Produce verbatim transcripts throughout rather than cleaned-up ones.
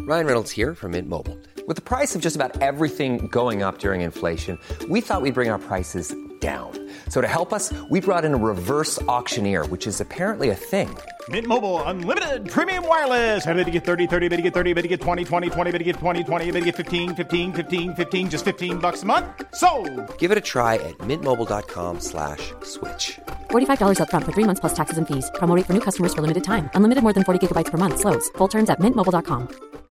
Ryan Reynolds here from Mint Mobile. With the price of just about everything going up during inflation, we thought we'd bring our prices down. So to help us, we brought in a reverse auctioneer, which is apparently a thing. Mint Mobile Unlimited Premium Wireless. How to get thirty, thirty, how to get thirty, how to get twenty, twenty, twenty, how to get twenty, twenty, how to get fifteen, fifteen, fifteen, fifteen, just fifteen bucks a month? Sold! Give it a try at mintmobile.com slash switch. forty-five dollars up front for three months plus taxes and fees. Promo rate for new customers for limited time. Unlimited more than forty gigabytes per month. Slows full terms at mint mobile dot com.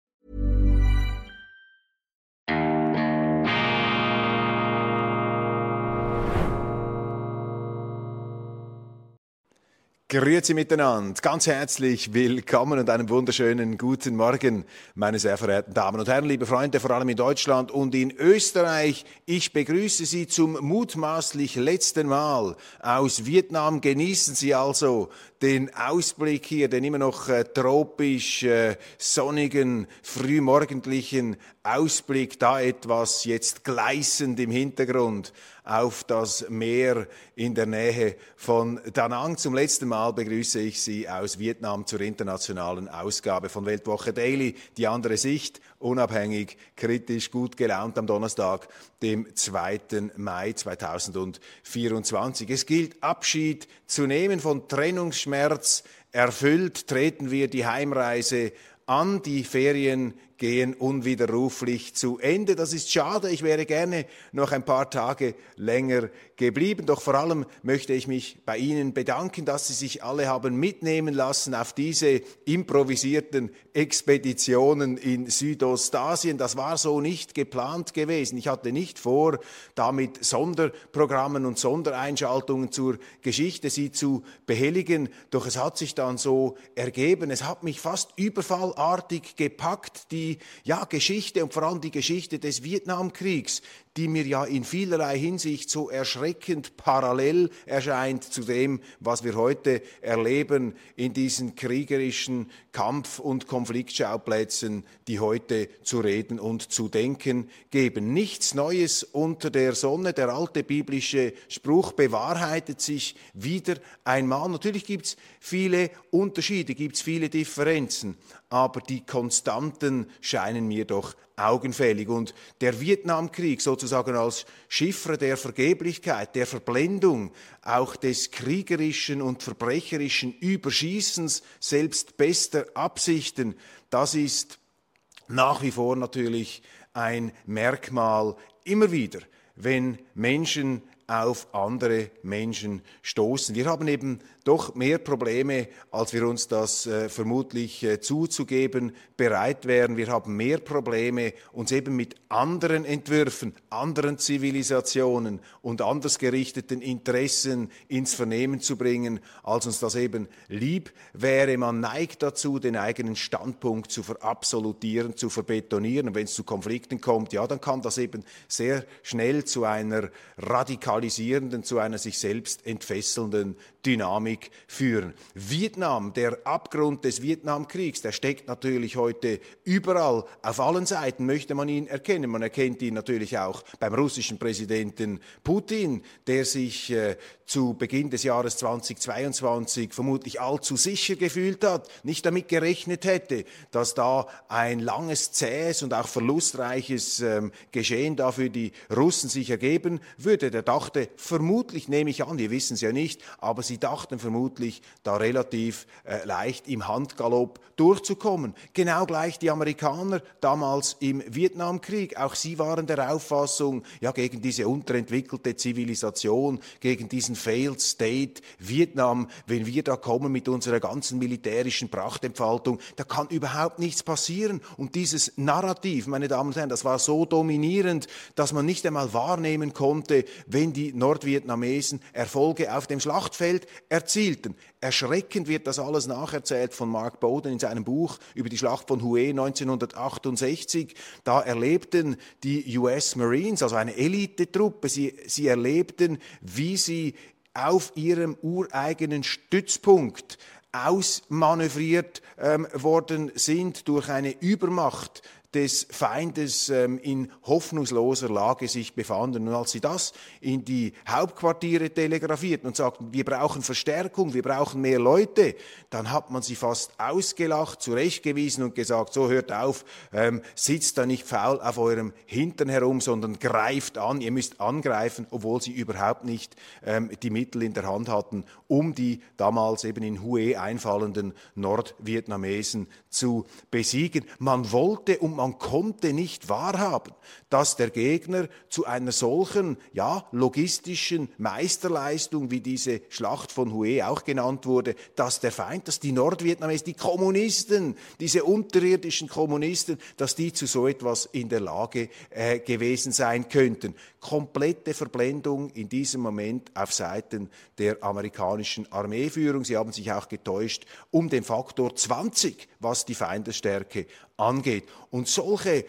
Grüezi miteinander, ganz herzlich willkommen und einen wunderschönen guten Morgen, meine sehr verehrten Damen und Herren, liebe Freunde, vor allem in Deutschland und in Österreich. Ich begrüße Sie zum mutmaßlich letzten Mal aus Vietnam. Genießen Sie also den Ausblick hier, den immer noch äh, tropisch äh, sonnigen, frühmorgendlichen Ausblick, da etwas jetzt gleißend im Hintergrund auf das Meer in der Nähe von Da Nang. Zum letzten Mal begrüße ich Sie aus Vietnam zur internationalen Ausgabe von Weltwoche Daily. Die andere Sicht, unabhängig, kritisch, gut gelaunt am Donnerstag, dem zweiten Mai zweitausendvierundzwanzig. Es gilt Abschied zu nehmen von Trennungsschmerz. Erfüllt treten wir die Heimreise an. Die Ferien gehen unwiderruflich zu Ende. Das ist schade. Ich wäre gerne noch ein paar Tage länger geblieben. Doch vor allem möchte ich mich bei Ihnen bedanken, dass Sie sich alle haben mitnehmen lassen auf diese improvisierten Expeditionen in Südostasien. Das war so nicht geplant gewesen. Ich hatte nicht vor, damit Sonderprogrammen und Sondereinschaltungen zur Geschichte Sie zu behelligen. Doch es hat sich dann so ergeben. Es hat mich fast überfallartig gepackt, die ja, Geschichte und vor allem die Geschichte des Vietnamkriegs, die mir ja in vielerlei Hinsicht so erschreckend parallel erscheint zu dem, was wir heute erleben in diesen kriegerischen Kampf- und Konfliktschauplätzen, die heute zu reden und zu denken geben. Nichts Neues unter der Sonne. Der alte biblische Spruch bewahrheitet sich wieder einmal. Natürlich gibt es viele Unterschiede, gibt es viele Differenzen, aber die Konstanten scheinen mir doch augenfällig. Und der Vietnamkrieg sozusagen als Chiffre der Vergeblichkeit, der Verblendung, auch des kriegerischen und verbrecherischen Überschießens selbst bester Absichten, das ist nach wie vor natürlich ein Merkmal immer wieder, wenn Menschen auf andere Menschen stoßen. Wir haben eben doch mehr Probleme, als wir uns das äh, vermutlich äh, zuzugeben bereit wären. Wir haben mehr Probleme, uns eben mit anderen Entwürfen, anderen Zivilisationen und anders gerichteten Interessen ins Vernehmen zu bringen, als uns das eben lieb wäre. Man neigt dazu, den eigenen Standpunkt zu verabsolutieren, zu verbetonieren. Und wenn es zu Konflikten kommt, ja, dann kann das eben sehr schnell zu einer radikalisierenden, zu einer sich selbst entfesselnden Dynamik führen. Vietnam, der Abgrund des Vietnamkriegs, der steckt natürlich heute überall, auf allen Seiten möchte man ihn erkennen. Man erkennt ihn natürlich auch beim russischen Präsidenten Putin, der sich äh, zu Beginn des Jahres zweitausendzweiundzwanzig vermutlich allzu sicher gefühlt hat, nicht damit gerechnet hätte, dass da ein langes, zähes und auch verlustreiches ähm, Geschehen da für die Russen sich ergeben würde. Der dachte vermutlich, nehme ich an, wir wissen es ja nicht, aber sie dachten vermutlich, da relativ äh, leicht im Handgalopp durchzukommen. Genau gleich die Amerikaner damals im Vietnamkrieg. Auch sie waren der Auffassung, ja, gegen diese unterentwickelte Zivilisation, gegen diesen Failed State Vietnam, wenn wir da kommen mit unserer ganzen militärischen Prachtentfaltung, da kann überhaupt nichts passieren. Und dieses Narrativ, meine Damen und Herren, das war so dominierend, dass man nicht einmal wahrnehmen konnte, wenn die Nordvietnamesen Erfolge auf dem Schlachtfeld erzielten. Erschreckend wird das alles nacherzählt von Mark Bowden in seinem Buch über die Schlacht von Hue neunzehnhundertachtundsechzig. Da erlebten die U S Marines, also eine Elitetruppe, sie, sie erlebten, wie sie auf ihrem ureigenen Stützpunkt ausmanövriert ähm, worden sind durch eine Übermacht des Feindes ähm, in hoffnungsloser Lage sich befanden. Und als sie das in die Hauptquartiere telegrafierten und sagten, wir brauchen Verstärkung, wir brauchen mehr Leute, dann hat man sie fast ausgelacht, zurechtgewiesen und gesagt, so hört auf, ähm, sitzt da nicht faul auf eurem Hintern herum, sondern greift an, ihr müsst angreifen, obwohl sie überhaupt nicht ähm, die Mittel in der Hand hatten, um die damals eben in Hue einfallenden Nordvietnamesen zu besiegen. Man wollte und man konnte nicht wahrhaben, dass der Gegner zu einer solchen, ja, logistischen Meisterleistung, wie diese Schlacht von Hue auch genannt wurde, dass der Feind, dass die Nordvietnamesen, die Kommunisten, diese unterirdischen Kommunisten, dass die zu so etwas in der Lage äh, gewesen sein könnten. Komplette Verblendung in diesem Moment auf Seiten der amerikanischen Armeeführung. Sie haben sich auch getäuscht um den Faktor zwanzig, was die Feindesstärke angeht. Und solche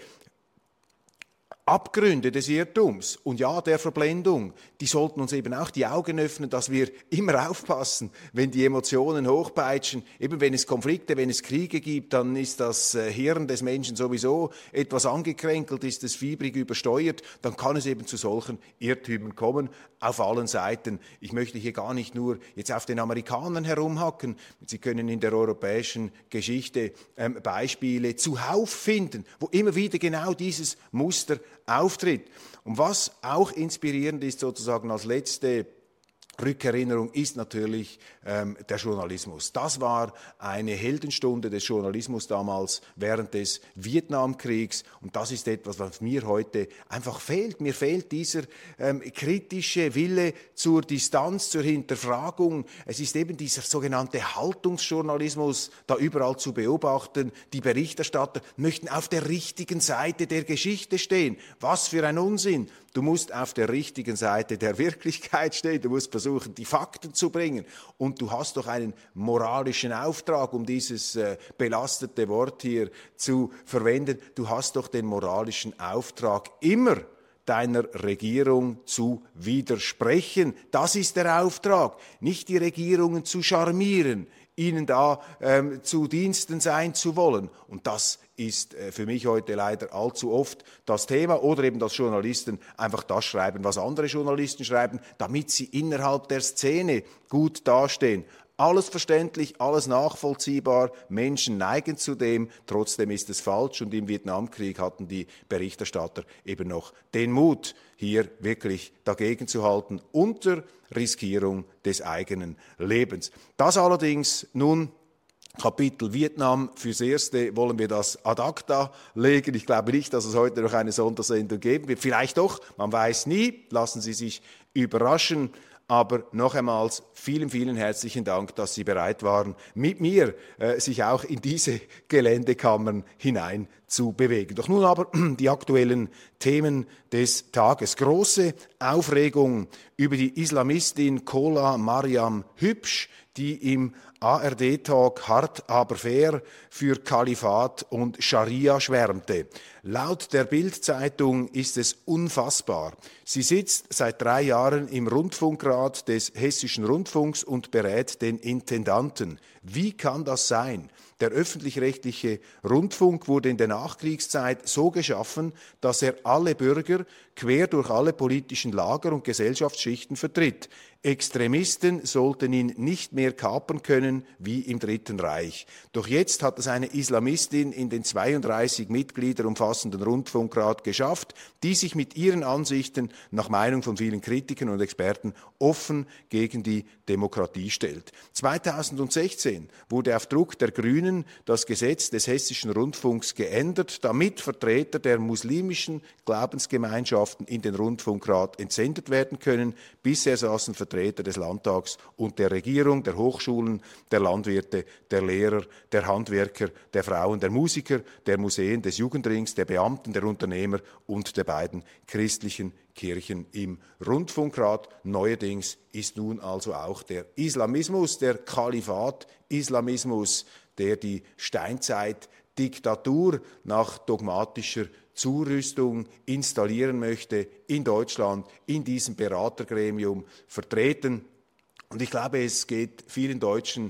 Abgründe des Irrtums und ja, der Verblendung, die sollten uns eben auch die Augen öffnen, dass wir immer aufpassen, wenn die Emotionen hochpeitschen. Eben wenn es Konflikte, wenn es Kriege gibt, dann ist das Hirn des Menschen sowieso etwas angekränkelt, ist es fiebrig übersteuert, dann kann es eben zu solchen Irrtümern kommen, auf allen Seiten. Ich möchte hier gar nicht nur jetzt auf den Amerikanern herumhacken. Sie können in der europäischen Geschichte ähm, Beispiele zuhauf finden, wo immer wieder genau dieses Muster auftritt. Und was auch inspirierend ist, sozusagen als letzte Rückerinnerung, ist natürlich ähm, der Journalismus. Das war eine Heldenstunde des Journalismus damals während des Vietnamkriegs und das ist etwas, was mir heute einfach fehlt. Mir fehlt dieser ähm, kritische Wille zur Distanz, zur Hinterfragung. Es ist eben dieser sogenannte Haltungsjournalismus da überall zu beobachten. Die Berichterstatter möchten auf der richtigen Seite der Geschichte stehen. Was für ein Unsinn! Du musst auf der richtigen Seite der Wirklichkeit stehen, du musst versuchen, die Fakten zu bringen und du hast doch einen moralischen Auftrag, um dieses äh, belastete Wort hier zu verwenden, du hast doch den moralischen Auftrag, immer deiner Regierung zu widersprechen. Das ist der Auftrag, nicht die Regierungen zu charmieren, ihnen da ähm, zu Diensten sein zu wollen. Und das ist äh, für mich heute leider allzu oft das Thema. Oder eben, dass Journalisten einfach das schreiben, was andere Journalisten schreiben, damit sie innerhalb der Szene gut dastehen. Alles verständlich, alles nachvollziehbar, Menschen neigen zu dem, trotzdem ist es falsch und im Vietnamkrieg hatten die Berichterstatter eben noch den Mut, hier wirklich dagegen zu halten, unter Riskierung des eigenen Lebens. Das allerdings nun Kapitel Vietnam. Fürs Erste wollen wir das ad acta legen. Ich glaube nicht, dass es heute noch eine Sondersendung geben wird. Vielleicht doch, man weiß nie. Lassen Sie sich überraschen. Aber noch einmal vielen, vielen herzlichen Dank, dass Sie bereit waren, mit mir äh, sich auch in diese Geländekammern hinein zu bewegen. Doch nun aber die aktuellen Themen des Tages. Große Aufregung über die Islamistin Kola Mariam Hübsch, die im A R D-Talk hart aber fair für Kalifat und Scharia schwärmte. Laut der Bild-Zeitung ist es unfassbar. Sie sitzt seit drei Jahren im Rundfunkrat des Hessischen Rundfunks und berät den Intendanten. Wie kann das sein? Der öffentlich-rechtliche Rundfunk wurde in der Nachkriegszeit so geschaffen, dass er alle Bürger quer durch alle politischen Lager und Gesellschaftsschichten vertritt. Extremisten sollten ihn nicht mehr kapern können wie im Dritten Reich. Doch jetzt hat es eine Islamistin in den zweiunddreißig Mitglieder umfassenden Rundfunkrat geschafft, die sich mit ihren Ansichten nach Meinung von vielen Kritikern und Experten offen gegen die Demokratie stellt. zweitausendsechzehn wurde auf Druck der Grünen das Gesetz des Hessischen Rundfunks geändert, damit Vertreter der muslimischen Glaubensgemeinschaften in den Rundfunkrat entsendet werden können. Bisher saßen Vertreter des Landtags und der Regierung, der Hochschulen, der Landwirte, der Lehrer, der Handwerker, der Frauen, der Musiker, der Museen, des Jugendrings, der Beamten, der Unternehmer und der beiden christlichen Kirchen im Rundfunkrat. Neuerdings ist nun also auch der Islamismus, der Kalifat-Islamismus, der die Steinzeit-Diktatur nach dogmatischer Zurüstung installieren möchte, in Deutschland, in diesem Beratergremium vertreten. Und ich glaube, es geht vielen Deutschen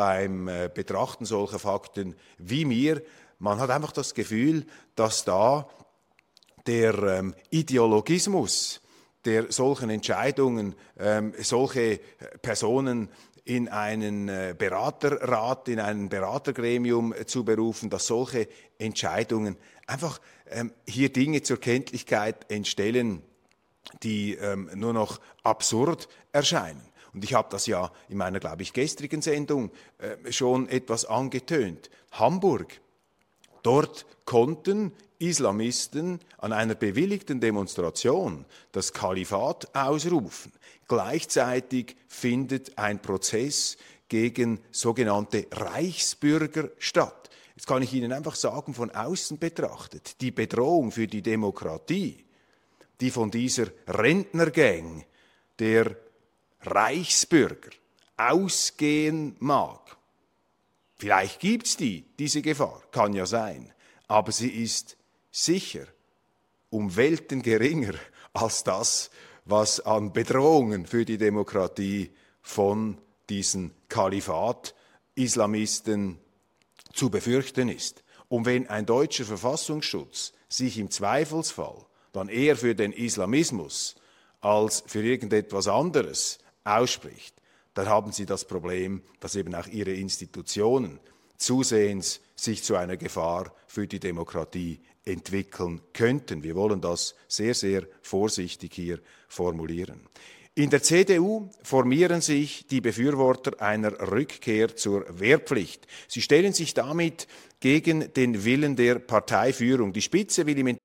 beim äh, Betrachten solcher Fakten wie mir. Man hat einfach das Gefühl, dass da der ähm, Ideologismus, der solchen Entscheidungen, ähm, solche Personen in einen äh, Beraterrat, in ein Beratergremium äh, zu berufen, dass solche Entscheidungen einfach ähm, hier Dinge zur Kenntlichkeit entstellen, die ähm, nur noch absurd erscheinen. Und ich habe das ja in meiner, glaube ich, gestrigen Sendung äh, schon etwas angetönt. Hamburg, dort konnten Islamisten an einer bewilligten Demonstration das Kalifat ausrufen. Gleichzeitig findet ein Prozess gegen sogenannte Reichsbürger statt. Jetzt kann ich Ihnen einfach sagen, von außen betrachtet, die Bedrohung für die Demokratie, die von dieser Rentnergang der Reichsbürger ausgehen mag. Vielleicht gibt es die, diese Gefahr, kann ja sein, aber sie ist sicher um Welten geringer als das, was an Bedrohungen für die Demokratie von diesen Kalifat-Islamisten zu befürchten ist. Und wenn ein deutscher Verfassungsschutz sich im Zweifelsfall dann eher für den Islamismus als für irgendetwas anderes ausspricht, dann haben Sie das Problem, dass eben auch Ihre Institutionen zusehends sich zu einer Gefahr für die Demokratie entwickeln könnten. Wir wollen das sehr, sehr vorsichtig hier formulieren. In der C D U formieren sich die Befürworter einer Rückkehr zur Wehrpflicht. Sie stellen sich damit gegen den Willen der Parteiführung. Die Spitze will im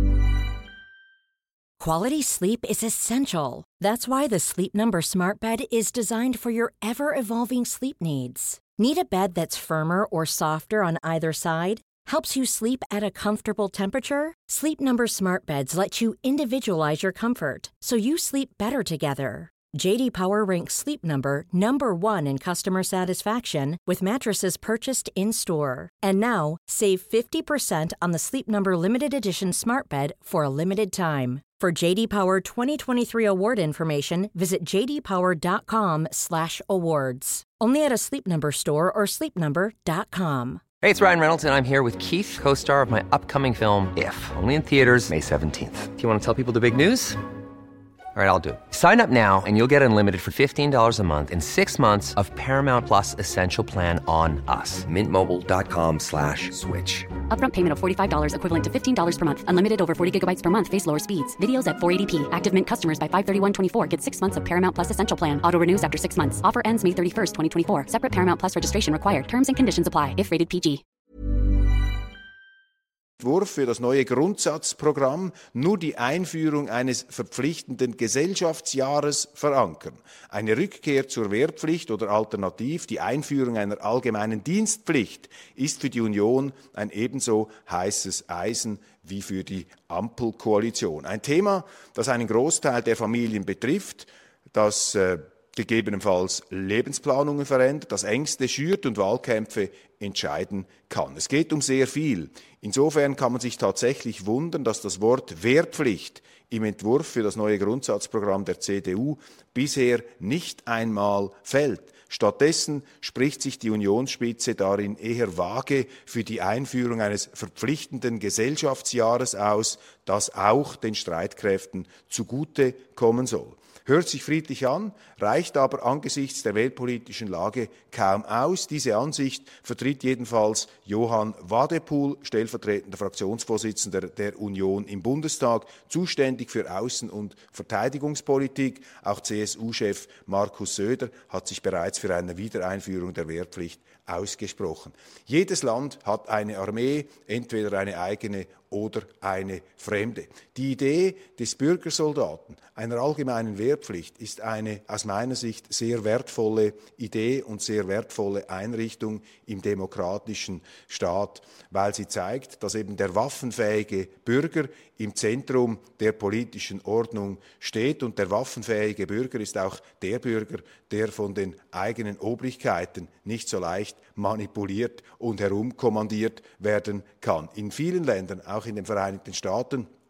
Quality sleep is essential. That's why the Sleep Number Smart Bed is designed for your ever-evolving sleep needs. Need a bed that's firmer or softer on either side? Helps you sleep at a comfortable temperature? Sleep Number Smart Beds let you individualize your comfort, so you sleep better together. J D Power ranks Sleep Number number one in customer satisfaction with mattresses purchased in-store. And now, save fifty percent on the Sleep Number Limited Edition Smart Bed for a limited time. For J D Power twenty twenty-three award information, visit j d power dot com slash awards. Only at a Sleep Number store or sleep number dot com. Hey, it's Ryan Reynolds, and I'm here with Keith, co-star of my upcoming film, If, only in theaters May seventeenth. Do you want to tell people the big news? All right, I'll do it. Sign up now and you'll get unlimited for fifteen dollars a month and six months of Paramount Plus Essential Plan on us. Mint Mobile dot com slash switch. Upfront payment of forty-five dollars equivalent to fifteen dollars per month. Unlimited over forty gigabytes per month. Face lower speeds. Videos at four eighty p. Active Mint customers by five thirty-one twenty-four get six months of Paramount Plus Essential Plan. Auto renews after six months. Offer ends May thirty-first, twenty twenty-four. Separate Paramount Plus registration required. Terms and conditions apply if rated P G. Entwurf für das neue Grundsatzprogramm nur die Einführung eines verpflichtenden Gesellschaftsjahres verankern. Eine Rückkehr zur Wehrpflicht oder alternativ die Einführung einer allgemeinen Dienstpflicht ist für die Union ein ebenso heißes Eisen wie für die Ampelkoalition. Ein Thema, das einen Großteil der Familien betrifft, das äh, gegebenenfalls Lebensplanungen verändert, das Ängste schürt und Wahlkämpfe entscheiden kann. Es geht um sehr viel. Insofern kann man sich tatsächlich wundern, dass das Wort Wehrpflicht im Entwurf für das neue Grundsatzprogramm der C D U bisher nicht einmal fällt. Stattdessen spricht sich die Unionsspitze darin eher vage für die Einführung eines verpflichtenden Gesellschaftsjahres aus, das auch den Streitkräften zugute kommen soll. Hört sich friedlich an, reicht aber angesichts der weltpolitischen Lage kaum aus. Diese Ansicht vertritt jedenfalls Johann Wadepool, stellvertretender Fraktionsvorsitzender der Union im Bundestag, zuständig für Außen- und Verteidigungspolitik. Auch C S U-Chef Markus Söder hat sich bereits für eine Wiedereinführung der Wehrpflicht ausgesprochen. Jedes Land hat eine Armee, entweder eine eigene oder eine fremde. Die Idee des Bürgersoldaten, einer allgemeinen Wehrpflicht, ist eine aus meiner Sicht sehr wertvolle Idee und sehr wertvolle Einrichtung im demokratischen Staat, weil sie zeigt, dass eben der waffenfähige Bürger im Zentrum der politischen Ordnung steht. Und der waffenfähige Bürger ist auch der Bürger, der von den eigenen Obrigkeiten nicht so leicht manipuliert und herumkommandiert werden kann. In vielen Ländern, auch in den Vereinigten Staaten,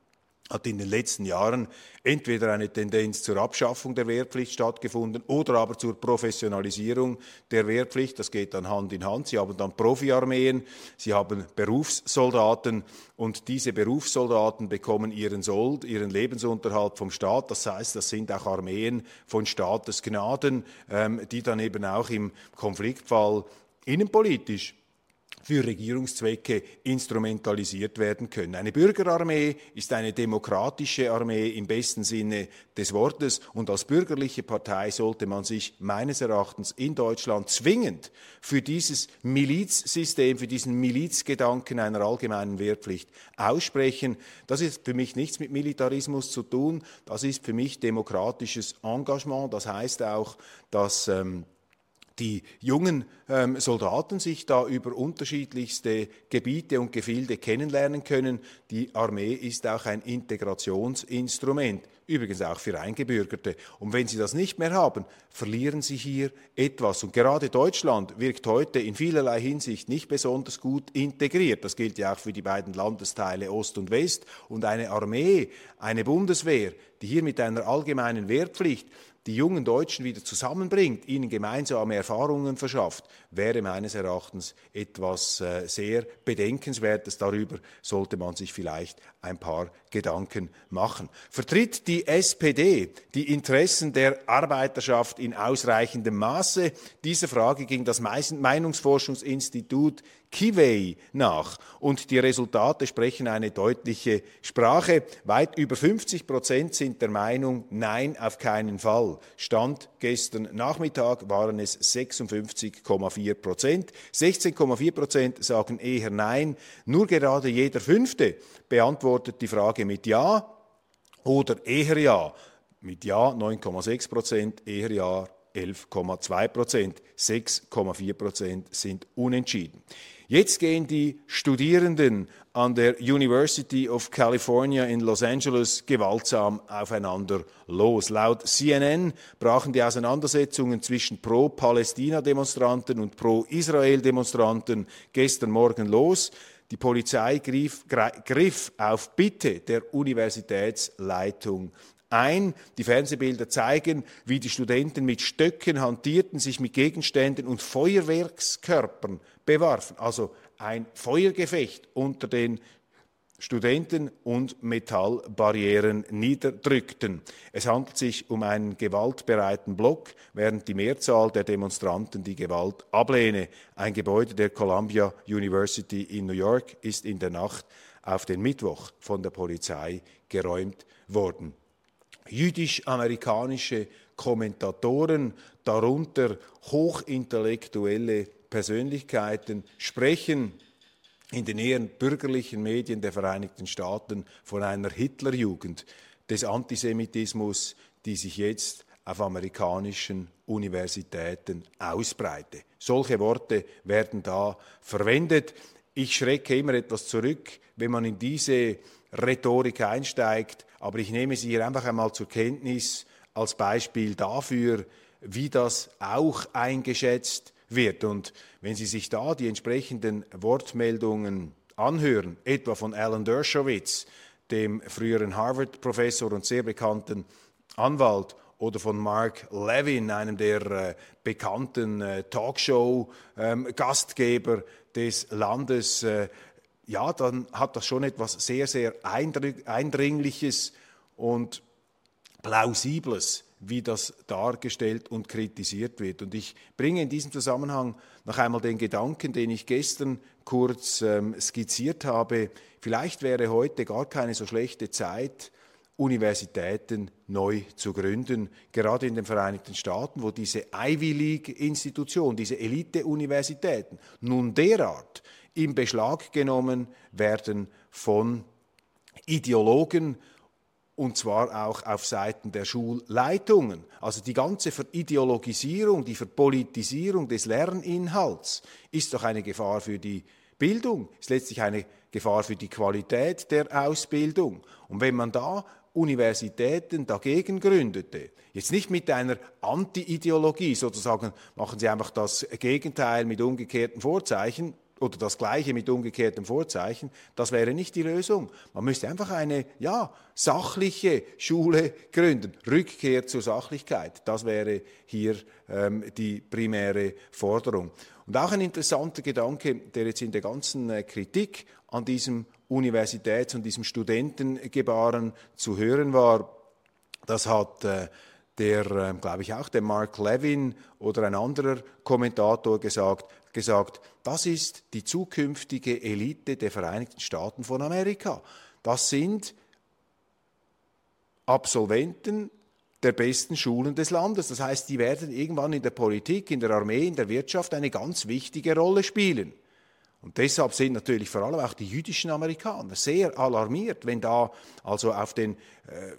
hat in den letzten Jahren entweder eine Tendenz zur Abschaffung der Wehrpflicht stattgefunden oder aber zur Professionalisierung der Wehrpflicht. Das geht dann Hand in Hand. Sie haben dann Profiarmeen, sie haben Berufssoldaten und diese Berufssoldaten bekommen ihren Sold, ihren Lebensunterhalt vom Staat. Das heißt, das sind auch Armeen von Staatesgnaden, ähm, die dann eben auch im Konfliktfall innenpolitisch für Regierungszwecke instrumentalisiert werden können. Eine Bürgerarmee ist eine demokratische Armee im besten Sinne des Wortes und als bürgerliche Partei sollte man sich meines Erachtens in Deutschland zwingend für dieses Milizsystem, für diesen Milizgedanken einer allgemeinen Wehrpflicht aussprechen. Das ist für mich nichts mit Militarismus zu tun, das ist für mich demokratisches Engagement. Das heißt auch, dass ähm, die jungen ähm, Soldaten sich da über unterschiedlichste Gebiete und Gefilde kennenlernen können. Die Armee ist auch ein Integrationsinstrument, übrigens auch für Eingebürgerte. Und wenn sie das nicht mehr haben, verlieren sie hier etwas. Und gerade Deutschland wirkt heute in vielerlei Hinsicht nicht besonders gut integriert. Das gilt ja auch für die beiden Landesteile Ost und West. Und eine Armee, eine Bundeswehr, die hier mit einer allgemeinen Wehrpflicht die jungen Deutschen wieder zusammenbringt, ihnen gemeinsame Erfahrungen verschafft, wäre meines Erachtens etwas äh, sehr Bedenkenswertes. Darüber sollte man sich vielleicht ein paar Gedanken machen. Vertritt die S P D die Interessen der Arbeiterschaft in ausreichendem Maße? Dieser Frage ging das Meinungsforschungsinstitut Kivey nach und die Resultate sprechen eine deutliche Sprache. Weit über fünfzig Prozent sind der Meinung, nein, auf keinen Fall. Stand gestern Nachmittag waren es sechsundfünfzig Komma vier Prozent. sechzehn Komma vier Prozent sagen eher nein. Nur gerade jeder Fünfte beantwortet die Frage mit Ja oder eher Ja. Mit Ja neun Komma sechs Prozent, eher Ja elf Komma zwei Prozent, sechs Komma vier Prozent sind unentschieden. Jetzt gehen die Studierenden an der University of California in Los Angeles gewaltsam aufeinander los. Laut C N N brachen die Auseinandersetzungen zwischen Pro-Palästina-Demonstranten und Pro-Israel-Demonstranten gestern Morgen los. Die Polizei griff, griff auf Bitte der Universitätsleitung ein. Die Fernsehbilder zeigen, wie die Studenten mit Stöcken hantierten, sich mit Gegenständen und Feuerwerkskörpern bewarfen. Also ein Feuergefecht unter den Studenten und Metallbarrieren niederdrückten. Es handelt sich um einen gewaltbereiten Block, während die Mehrzahl der Demonstranten die Gewalt ablehne. Ein Gebäude der Columbia University in New York ist in der Nacht auf den Mittwoch von der Polizei geräumt worden. Jüdisch-amerikanische Kommentatoren, darunter hochintellektuelle Persönlichkeiten, sprechen in den eher bürgerlichen Medien der Vereinigten Staaten von einer Hitlerjugend des Antisemitismus, die sich jetzt auf amerikanischen Universitäten ausbreite. Solche Worte werden da verwendet. Ich schrecke immer etwas zurück, wenn man in diese Rhetorik einsteigt, aber ich nehme sie hier einfach einmal zur Kenntnis als Beispiel dafür, wie das auch eingeschätzt wird. Und wenn Sie sich da die entsprechenden Wortmeldungen anhören, etwa von Alan Dershowitz, dem früheren Harvard-Professor und sehr bekannten Anwalt, oder von Mark Levin, einem der äh, bekannten äh, Talkshow-Gastgeber ähm, des Landes, äh, ja, dann hat das schon etwas sehr, sehr Eindringliches und Plausibles, wie das dargestellt und kritisiert wird. Und ich bringe in diesem Zusammenhang noch einmal den Gedanken, den ich gestern kurz ähm, skizziert habe. Vielleicht wäre heute gar keine so schlechte Zeit, Universitäten neu zu gründen, gerade in den Vereinigten Staaten, wo diese Ivy League-Institution, diese Elite-Universitäten nun derart in Beschlag genommen werden von Ideologen, und zwar auch auf Seiten der Schulleitungen. Also die ganze Verideologisierung, die Verpolitisierung des Lerninhalts ist doch eine Gefahr für die Bildung, ist letztlich eine Gefahr für die Qualität der Ausbildung. Und wenn man da Universitäten dagegen gründete, jetzt nicht mit einer Anti-Ideologie, sozusagen machen sie einfach das Gegenteil mit umgekehrten Vorzeichen, oder das Gleiche mit umgekehrtem Vorzeichen, das wäre nicht die Lösung. Man müsste einfach eine ja, sachliche Schule gründen. Rückkehr zur Sachlichkeit, das wäre hier ähm, die primäre Forderung. Und auch ein interessanter Gedanke, der jetzt in der ganzen äh, Kritik an diesem Universitäts- und diesem Studentengebaren zu hören war, das hat äh, der, äh, glaube ich auch, der Mark Levin oder ein anderer Kommentator gesagt, gesagt, das ist die zukünftige Elite der Vereinigten Staaten von Amerika. Das sind Absolventen der besten Schulen des Landes. Das heißt, die werden irgendwann in der Politik, in der Armee, in der Wirtschaft eine ganz wichtige Rolle spielen. Und deshalb sind natürlich vor allem auch die jüdischen Amerikaner sehr alarmiert, wenn da also auf den äh,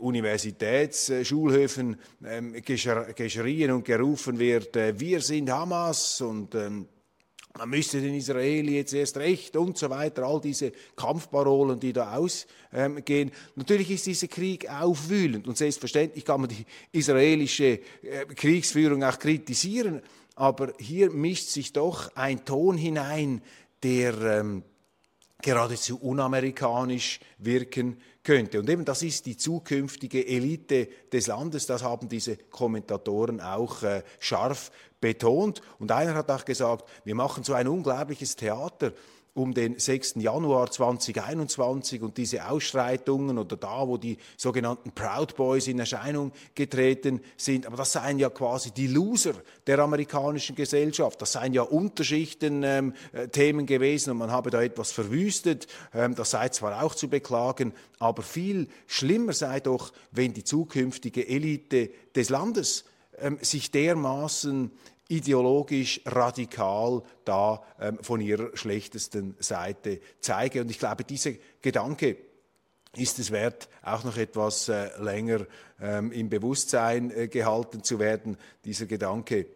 Universitätsschulhöfen ähm, geschrien und gerufen wird, äh, wir sind Hamas und ähm, man müsste den Israeli jetzt erst recht und so weiter, all diese Kampfparolen, die da ausgehen. Ähm, Natürlich ist dieser Krieg aufwühlend und selbstverständlich kann man die israelische äh, Kriegsführung auch kritisieren, aber hier mischt sich doch ein Ton hinein, der ähm, geradezu unamerikanisch wirken könnte. Und eben das ist die zukünftige Elite des Landes, das haben diese Kommentatoren auch äh, scharf betont. Und einer hat auch gesagt, wir machen so ein unglaubliches Theater um den sechsten Januar zweitausendeinundzwanzig und diese Ausschreitungen oder da, wo die sogenannten Proud Boys in Erscheinung getreten sind. Aber das seien ja quasi die Loser der amerikanischen Gesellschaft. Das seien ja Unterschichten ähm, äh, Themen gewesen und man habe da etwas verwüstet. Ähm, das sei zwar auch zu beklagen, aber viel schlimmer sei doch, wenn die zukünftige Elite des Landes ähm, sich dermaßen ideologisch radikal da ähm, von ihrer schlechtesten Seite zeige. Und ich glaube, dieser Gedanke ist es wert, auch noch etwas äh, länger ähm, im Bewusstsein äh, gehalten zu werden. Dieser Gedanke,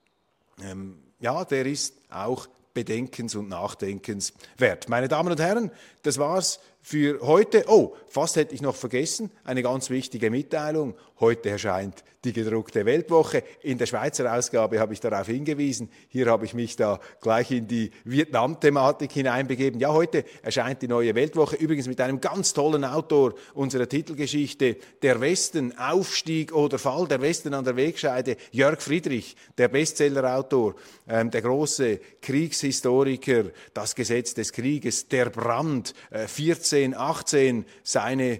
ähm, ja, der ist auch Bedenkens und Nachdenkens wert. Meine Damen und Herren, das war's für heute. Oh, fast hätte ich noch vergessen, eine ganz wichtige Mitteilung. Heute erscheint die gedruckte Weltwoche. In der Schweizer Ausgabe habe ich darauf hingewiesen. Hier habe ich mich da gleich in die Vietnam-Thematik hineinbegeben. Ja, heute erscheint die neue Weltwoche, übrigens mit einem ganz tollen Autor unserer Titelgeschichte, Der Westen, Aufstieg oder Fall, der Westen an der Wegscheide, Jörg Friedrich, der Bestsellerautor, ähm, der große Kriegshistoriker, Das Gesetz des Krieges, Der Brand, äh, vierzehn, achtzehn, seine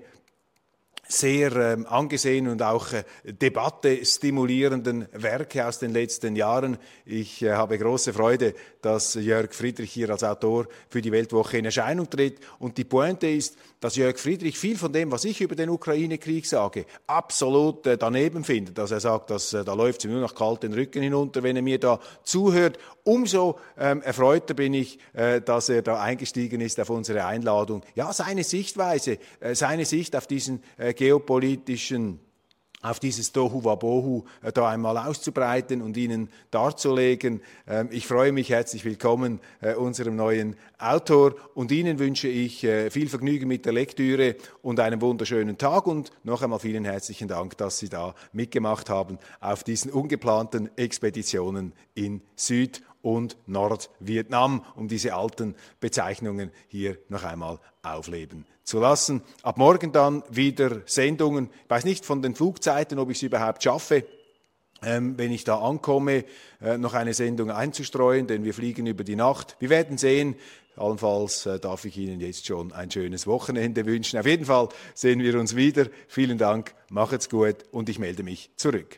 sehr ähm, angesehen und auch äh, Debatte stimulierenden Werke aus den letzten Jahren. Ich äh, habe große Freude, dass Jörg Friedrich hier als Autor für die Weltwoche in Erscheinung tritt. Und die Pointe ist, dass Jörg Friedrich viel von dem, was ich über den Ukraine-Krieg sage, absolut äh, daneben findet. Dass er sagt, dass äh, da läuft es ihm nur noch kalt den Rücken hinunter, wenn er mir da zuhört. Umso ähm, erfreuter bin ich, äh, dass er da eingestiegen ist auf unsere Einladung. Ja, seine Sichtweise, äh, seine Sicht auf diesen äh, geopolitischen, auf dieses Tohuwabohu äh, da einmal auszubreiten und Ihnen darzulegen. Ähm, ich freue mich, herzlich willkommen äh, unserem neuen Autor und Ihnen wünsche ich äh, viel Vergnügen mit der Lektüre und einen wunderschönen Tag und noch einmal vielen herzlichen Dank, dass Sie da mitgemacht haben auf diesen ungeplanten Expeditionen in Süd- und Nordvietnam, um diese alten Bezeichnungen hier noch einmal aufleben zu lassen. Ab morgen dann wieder Sendungen. Ich weiß nicht von den Flugzeiten, ob ich es überhaupt schaffe, ähm, wenn ich da ankomme, äh, noch eine Sendung einzustreuen, denn wir fliegen über die Nacht. Wir werden sehen. Allenfalls äh, darf ich Ihnen jetzt schon ein schönes Wochenende wünschen. Auf jeden Fall sehen wir uns wieder. Vielen Dank, macht's gut und ich melde mich zurück.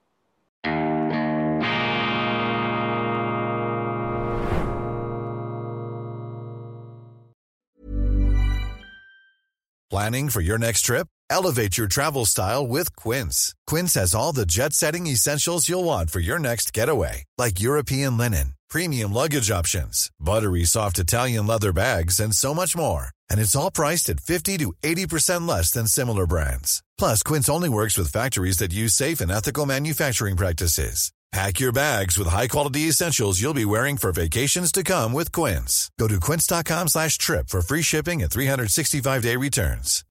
Planning for your next trip? Elevate your travel style with Quince. Quince has all the jet-setting essentials you'll want for your next getaway, like European linen, premium luggage options, buttery soft Italian leather bags, and so much more. And it's all priced at fifty to eighty percent less than similar brands. Plus, Quince only works with factories that use safe and ethical manufacturing practices. Pack your bags with high-quality essentials you'll be wearing for vacations to come with Quince. Go to quince.com slash trip for free shipping and three sixty-five day returns.